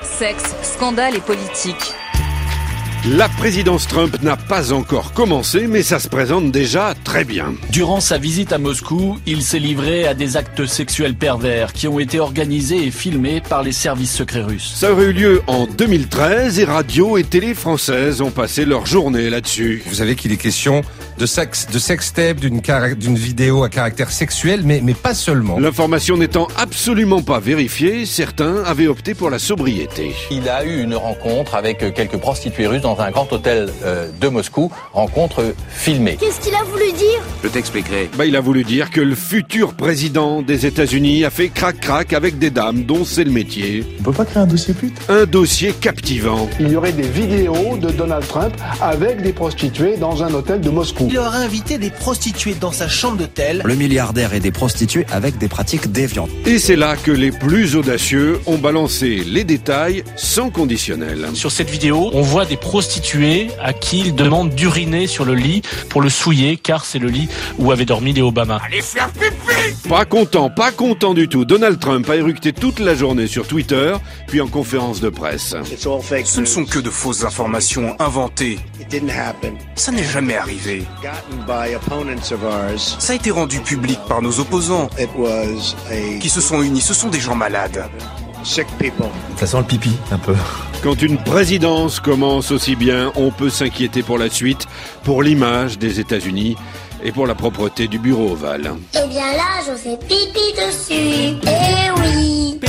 Sexe, scandale et politique. La présidence Trump n'a pas encore commencé, mais ça se présente déjà très bien. Durant sa visite à Moscou, il s'est livré à des actes sexuels pervers qui ont été organisés et filmés par les services secrets russes. Ça aurait eu lieu en 2013 et radio et télé françaises ont passé leur journée là-dessus. Vous savez qu'il est question de sextape, d'une vidéo à caractère sexuel, mais pas seulement. L'information n'étant absolument pas vérifiée, certains avaient opté pour la sobriété. Il a eu une rencontre avec quelques prostituées russes dans un grand hôtel de Moscou, rencontre filmée. Qu'est-ce qu'il a voulu dire ? Je t'expliquerai. Il a voulu dire que le futur président des États-Unis a fait crac-crac avec des dames dont c'est le métier. On peut pas créer un dossier pute ? Un dossier captivant. Il y aurait des vidéos de Donald Trump avec des prostituées dans un hôtel de Moscou. Il aurait invité des prostituées dans sa chambre d'hôtel. Le milliardaire et des prostituées avec des pratiques déviantes. Et c'est là que les plus audacieux ont balancé les détails sans conditionnel. Sur cette vidéo, on voit des prostituées à qui il demande d'uriner sur le lit pour le souiller, car c'est le lit où avait dormi les Obama. Allez faire pipi! Pas content du tout. Donald Trump a éructé toute la journée sur Twitter, puis en conférence de presse. Ce ne sont que de fausses informations inventées. Ça n'est jamais arrivé. Ça a été rendu public par nos opposants, qui se sont unis. Ce sont des gens malades. Ça sent le pipi, un peu. Quand une présidence commence aussi bien, on peut s'inquiéter pour la suite, pour l'image des États-Unis et pour la propreté du bureau ovale. Eh bien là, je fais pipi dessus. Eh oui.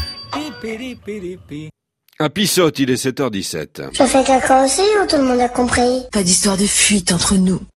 À Pissotte, il est 7h17. Je fais caca aussi ou tout le monde a compris ? Pas d'histoire de fuite entre nous.